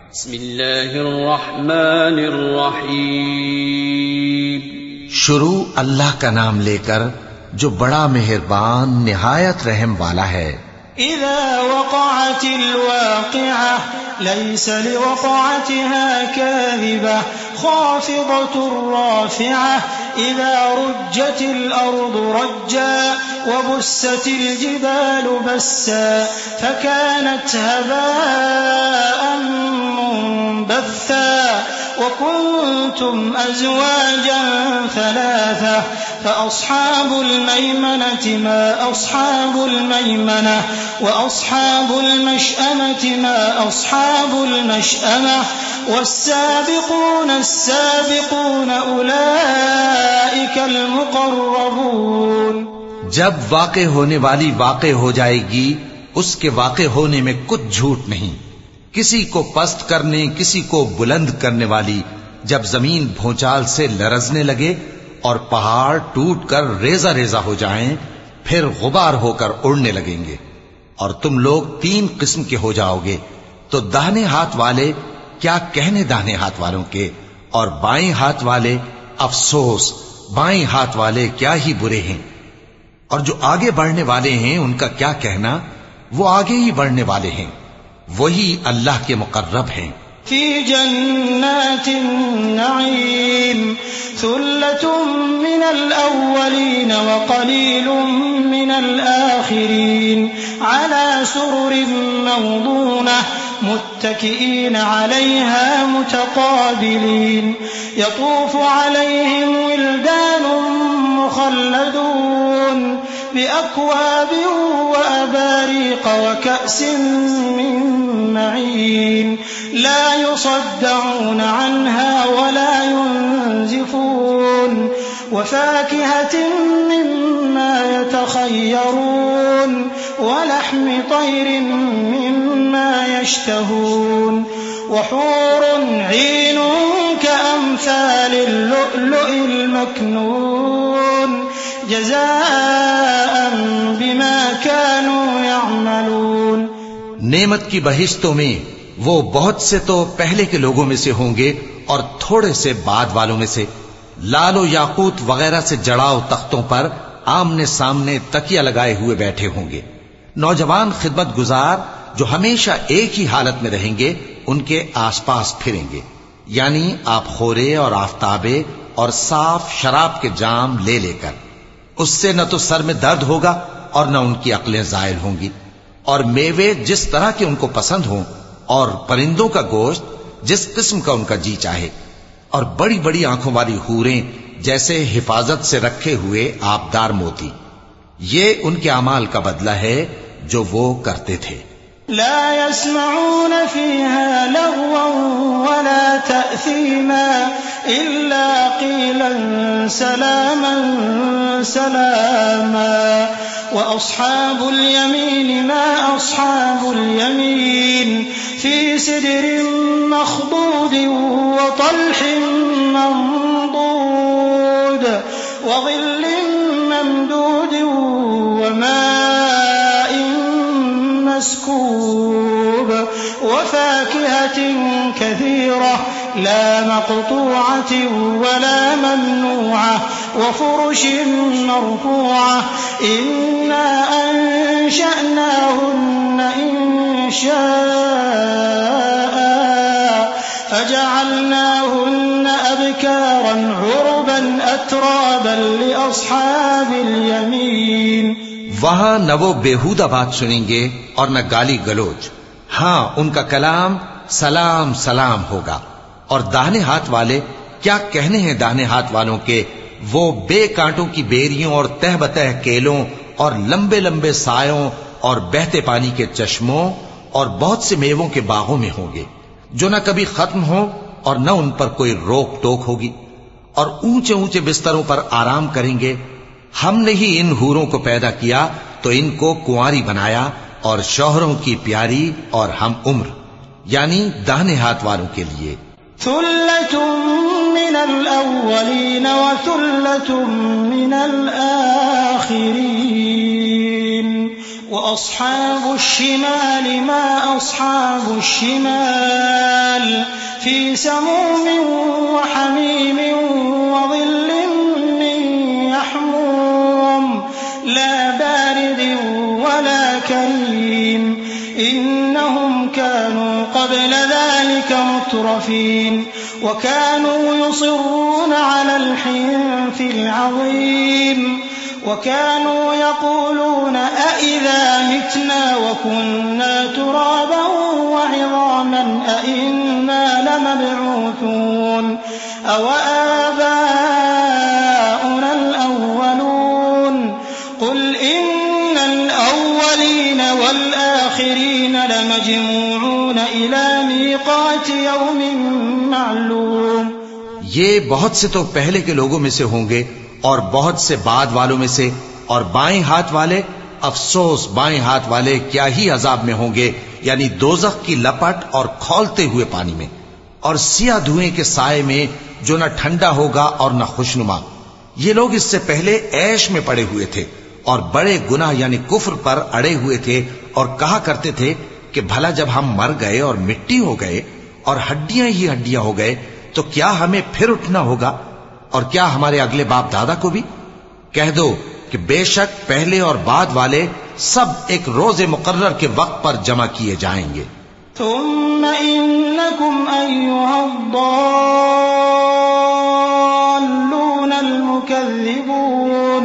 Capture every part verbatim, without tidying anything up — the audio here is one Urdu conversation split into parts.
بسم اللہ الرحمن الرحیم. شروع اللہ کا نام لے کر جو بڑا مہربان نہایت رحم والا ہے. اذا وقعت الواقعة ليس لوقعتها كاذبة خافضة رافعة اذا رجت الارض رجا وبست الجبال بسا فكانت هباء منبثا وكنتم ازواجا ثلاثة فاصحاب الميمنة ما اصحاب الميمنة واصحاب المشأمة ما اصحاب المشأمة والسابقون السابقون اولئك المقربون. جب واقع ہونے والی واقع ہو جائے گی اس کے واقع ہونے میں کچھ جھوٹ نہیں. کسی کو پست کرنے کسی کو بلند کرنے والی جب زمین بھونچال سے لرزنے لگے اور پہاڑ ٹوٹ کر ریزہ ریزہ ہو جائیں پھر غبار ہو کر اڑنے لگیں گے اور تم لوگ تین قسم کے ہو جاؤ گے تو داہنے ہاتھ والے کیا کہنے داہنے ہاتھ والوں کے اور بائیں ہاتھ والے افسوس بائیں ہاتھ والے کیا ہی برے ہیں اور جو آگے بڑھنے والے ہیں ان کا کیا کہنا وہ آگے ہی بڑھنے والے ہیں وہی اللہ کے مقرب ہیں. فی جنات النعیم ثلة من الاولین وقلیل من الآخرین على سرر موضونة متكئين عليها متقابلين يطوف عليهم ولدان مخلدون بأكواب وأباريق وكأس من معين لا يصدعون عنها ولا ينزفون وفاكهة مما يتخيرون ولحم طير مما يشتهون وحور عين كأمثال اللؤلؤ المكنون جزاء بما كانوا يعملون. نعمت کی بہشتوں میں وہ بہت سے تو پہلے کے لوگوں میں سے ہوں گے اور تھوڑے سے بعد والوں میں سے لال و یاقوت وغیرہ سے جڑاؤ تختوں پر آمنے سامنے تکیہ لگائے ہوئے بیٹھے ہوں گے. نوجوان خدمت گزار جو ہمیشہ ایک ہی حالت میں رہیں گے ان کے آس پاس پھریں گے یعنی آپ خورے اور آفتابے اور صاف شراب کے جام لے لے کر. اس سے نہ تو سر میں درد ہوگا اور نہ ان کی عقلیں زائل ہوں گی اور میوے جس طرح کے ان کو پسند ہوں اور پرندوں کا گوشت جس قسم کا ان کا جی چاہے اور بڑی بڑی آنکھوں والی حوریں جیسے حفاظت سے رکھے ہوئے آبدار موتی. یہ ان کے اعمال کا بدلہ ہے جو وہ کرتے تھے. لا يسمعون فيها لغوا ولا تأثيما إلا قيلا سلاما سلاما وأصحاب اليمين ما أصحاب اليمين في سدر مخضود وطلح منضود وظل ممدود وماء مسكوب وفاكهة كثيرة لا مقطوعة ولا ممنوعة وفرش مرفوعة إنا أنشأناهن إنشاء فجعلناهن أبكارا عربا أترابا لأصحاب اليمين. وہاں نہ وہ بیہودہ بات سنیں گے اور نہ گالی گلوچ. ہاں ان کا کلام سلام سلام ہوگا. اور داہنے ہاتھ والے کیا کہنے ہیں داہنے ہاتھ والوں کے وہ بے کانٹوں کی بیریوں اور تہ بتہ کیلوں اور لمبے لمبے سایوں اور بہتے پانی کے چشموں اور بہت سے میووں کے باغوں میں ہوں گے جو نہ کبھی ختم ہو اور نہ ان پر کوئی روک ٹوک ہوگی اور اونچے اونچے بستروں پر آرام کریں گے. ہم نے ہی ان حوروں کو پیدا کیا تو ان کو کنواری بنایا اور شوہروں کی پیاری اور ہم عمر یعنی داہنے ہاتھ والوں کے لیے. ثلة من الأولين وثلة من الآخرين وأصحاب الشمال ما أصحاب الشمال في سموم وحميم وظل من يحموم لا بارد ولا كريم إنهم كانوا قبل ذلك مترفين وكانوا يصرون على الحنث العظيم وكانوا يقولون أئذا متنا وكنا ترابا وعظاما أئنا لمبعوثون أو آباؤنا الأولون قل إن الأولين والآخرين لمجموعون إلى ميقات يوم معلوم. یہ بہت سے تو پہلے کے لوگوں میں سے ہوں گے اور بہت سے بعد والوں میں سے، اور بائیں ہاتھ والے افسوس بائیں ہاتھ والے کیا ہی عذاب میں ہوں گے، یعنی دوزخ کی لپٹ اور کھولتے ہوئے پانی میں، اور سیاہ دھوئیں کے سائے میں جو نہ ٹھنڈا ہوگا اور نہ خوشنما. یہ لوگ اس سے پہلے عیش میں پڑے ہوئے تھے اور بڑے گناہ یعنی کفر پر اڑے ہوئے تھے، اور کہا کرتے تھے کہ بھلا جب ہم مر گئے اور مٹی ہو گئے اور ہڈیاں ہی ہڈیاں ہو گئے تو کیا ہمیں پھر اٹھنا ہوگا، اور کیا ہمارے اگلے باپ دادا کو بھی؟ کہہ دو کہ بے شک پہلے اور بعد والے سب ایک روز مقرر کے وقت پر جمع کیے جائیں گے. ثم إنكم أيها الضالون المكذبون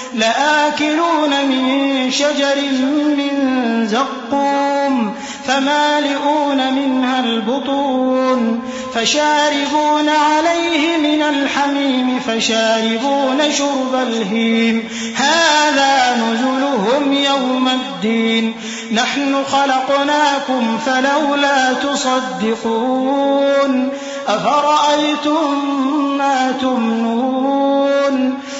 لآكلون من شجر من زقوم فمالئون منها البطون فشاربون عليه من الحميم فشاربون شرب الهيم هذا نزلهم يوم الدين نحن خلقناكم فلولا تصدقون أفرأيتم ما تمنون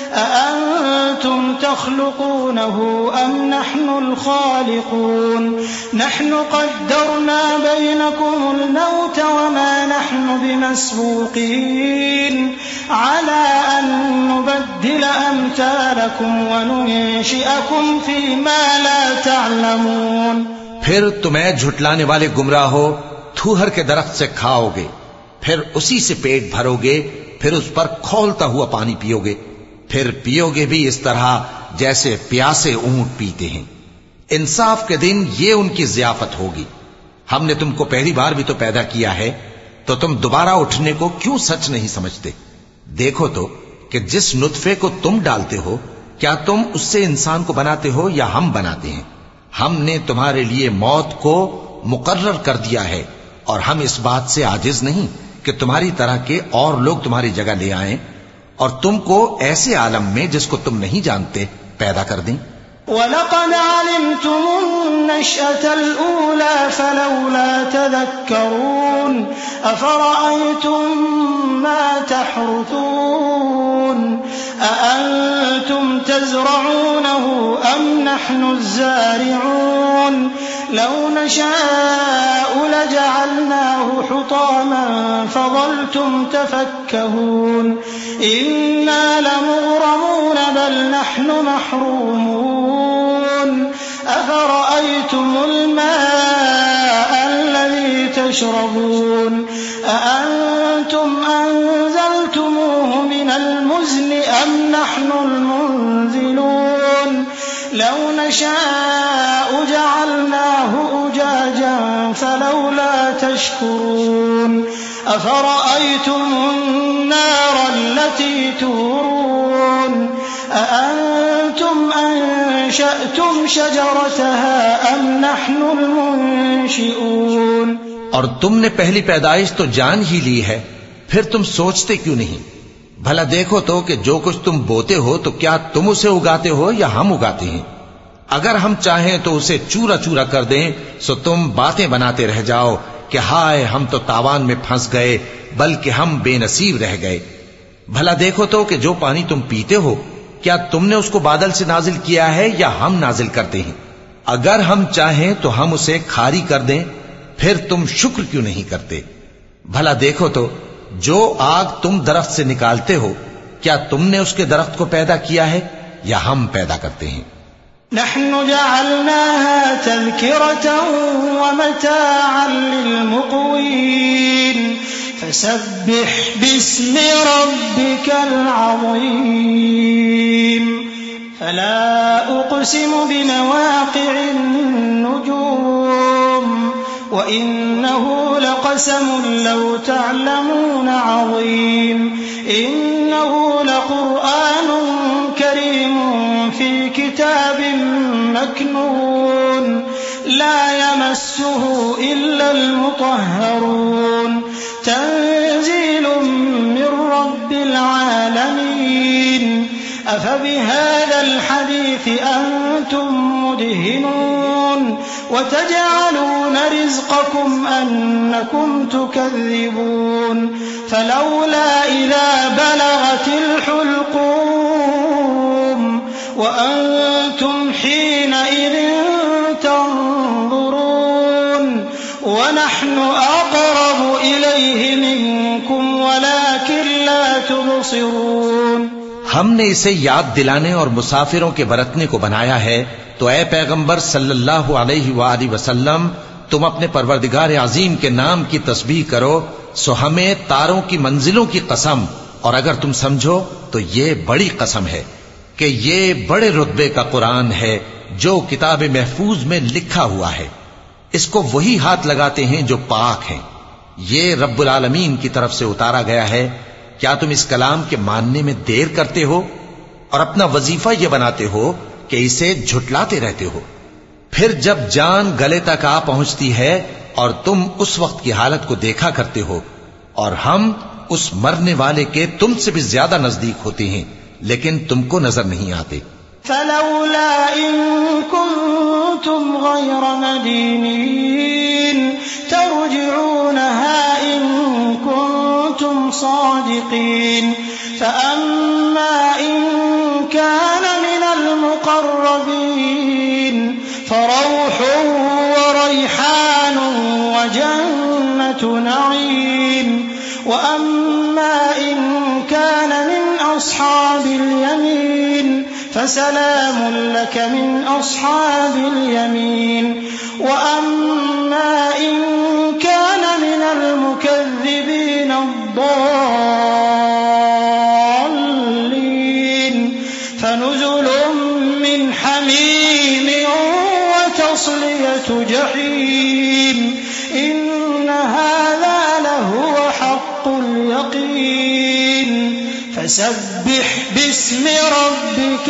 أأنتم تخلقونه أم نحن الخالقون نحن قدرنا بينكم الموت وما نحن بمسبوقين على أن نبدل أمثالكم وننشئكم فيما لا تعلمون. پھر تمہیں جھٹلانے والے گمراہ ہو تھوہر کے درخت سے کھاؤ گے، پھر اسی سے پیٹ بھرو گے، پھر اس پر کھولتا ہوا پانی پیو گے، پھر پیو گے بھی اس طرح جیسے پیاسے اونٹ پیتے ہیں. انصاف کے دن یہ ان کی ضیافت ہوگی. ہم نے تم کو پہلی بار بھی تو پیدا کیا ہے، تو تم دوبارہ اٹھنے کو کیوں سچ نہیں سمجھتے؟ دیکھو تو کہ جس نطفے کو تم ڈالتے ہو کیا تم اس سے انسان کو بناتے ہو یا ہم بناتے ہیں؟ ہم نے تمہارے لیے موت کو مقرر کر دیا ہے، اور ہم اس بات سے عاجز نہیں کہ تمہاری طرح کے اور لوگ تمہاری جگہ لے آئیں اور تم کو ایسے عالم میں جس کو تم نہیں جانتے پیدا کر دیں. وَلَقَدْ عَلِمْتُمُ النَّشْأَةَ الْأُولَى فَلَوْلَا تَذَكَّرُونَ أَفَرَأَيْتُمْ مَا تَحْرُثُونَ أَأَنْتُمْ تَزْرَعُونَهُ أَمْ نَحْنُ الزَّارِعُونَ لَوْ نَشَاءُ لَجَعَلْنَاهُ حُطَامًا فَظَلْتُمْ تَفَكَّهُونَ إِنَّا لَمُغْرَمُونَ بَلْ نَحْنُ مَحْرُومُونَ أَفَرَأَيْتُمُ الْمَاءَ الَّذِي تَشْرَبُونَ أَأَنْتُمْ أَنزَلْتُمُوهُ مِنَ الْمُزْنِ أَمْ نَحْنُ الْمُنزِلُونَ لَوْ نَشَاءُ جَعَلْنَاهُ أُجَاجًا فَلَوْلَا تَشْكُرُونَ أَفَرَأَيْتُمُ النَّارَ الَّتِي تُورُونَ أَأَنْتُمْ أَنشَأْتُمْ شَجَرَتَهَا أَمْ نَحْنُ الْمُنشِئُونَ. اور تم نے پہلی پیدائش تو جان ہی لی ہے، پھر تم سوچتے کیوں نہیں؟ بھلا دیکھو تو کہ جو کچھ تم بوتے ہو تو کیا تم اسے اگاتے ہو یا ہم اگاتے ہیں؟ اگر ہم چاہیں تو اسے چورا چورا کر دیں سو تم باتیں بناتے رہ جاؤ کہ ہائے ہم تو تاوان میں پھنس گئے، بلکہ ہم بے نصیب رہ گئے. بھلا دیکھو تو کہ جو پانی تم پیتے ہو کیا تم نے اس کو بادل سے نازل کیا ہے یا ہم نازل کرتے ہیں؟ اگر ہم چاہیں تو ہم اسے کھاری کر دیں، پھر تم شکر کیوں نہیں کرتے؟ بھلا دیکھو تو جو آگ تم درخت سے نکالتے ہو کیا تم نے اس کے درخت کو پیدا کیا ہے یا ہم پیدا کرتے ہیں؟ نحن جعلناها تذكرة ومتاعا للمقوين فسبح باسم ربك العظيم فلا أقسم بمواقع النجوم وإنه لقسم لو تعلمون عظيم إنه لقرآن كريم في كتاب مكنون لا يمسه إلا المطهرون تنزيل من رب العالمين أفبهذا الحديث أنتم مدهنون وتجعلون رزقكم أنكم تكذبون فلولا إذا بلغت الحلقوم وأنتم حينئذ تنظرون ونحن أقرب إليه منكم ولكن لا تبصرون ہم نے اسے یاد دلانے اور مسافروں کے برتنے کو بنایا ہے تو اے پیغمبر صلی اللہ علیہ وآلہ وسلم تم اپنے پروردگار عظیم کے نام کی تسبیح کرو سو ہمیں تاروں کی منزلوں کی قسم، اور اگر تم سمجھو تو یہ بڑی قسم ہے کہ یہ بڑے رتبے کا قرآن ہے جو کتاب محفوظ میں لکھا ہوا ہے، اس کو وہی ہاتھ لگاتے ہیں جو پاک ہیں، یہ رب العالمین کی طرف سے اتارا گیا ہے۔ کیا تم اس کلام کے ماننے میں دیر کرتے ہو اور اپنا وظیفہ یہ بناتے ہو کہ اسے جھٹلاتے رہتے ہو؟ پھر جب جان گلے تک آ پہنچتی ہے اور تم اس وقت کی حالت کو دیکھا کرتے ہو اور ہم اس مرنے والے کے تم سے بھی زیادہ نزدیک ہوتے ہیں لیکن تم کو نظر نہیں آتے۔ فلولا إن كنتم غير مدينين ترجعونها إن كنتم صادقين فأما إن كان من المقربين فروح وريحان وجنة نعيم وأما إن كان من أصحاب اليمين فسلام لك من أصحاب اليمين وأما إن كان من المكذبين الضالين فنزل من حميم وتصلية جحيم إن هذا لهو حق اليقين فسبح باسم ربك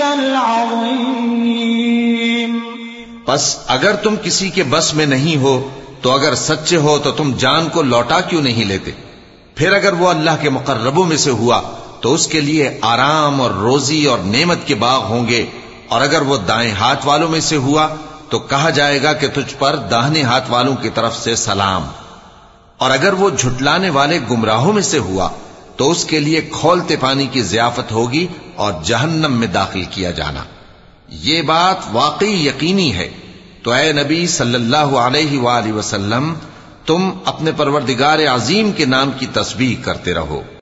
العظيم۔ پس اگر تم کسی کے بس میں نہیں ہو تو اگر سچے ہو تو تم جان کو لوٹا کیوں نہیں لیتے؟ پھر اگر وہ اللہ کے مقربوں میں سے ہوا تو اس کے لیے آرام اور روزی اور نعمت کے باغ ہوں گے، اور اگر وہ دائیں ہاتھ والوں میں سے ہوا تو کہا جائے گا کہ تجھ پر داہنے ہاتھ والوں کی طرف سے سلام، اور اگر وہ جھٹلانے والے گمراہوں میں سے ہوا تو اس کے لیے کھولتے پانی کی ضیافت ہوگی اور جہنم میں داخل کیا جانا۔ یہ بات واقعی یقینی ہے، تو اے نبی صلی اللہ علیہ وآلہ وسلم تم اپنے پروردگار عظیم کے نام کی تسبیح کرتے رہو۔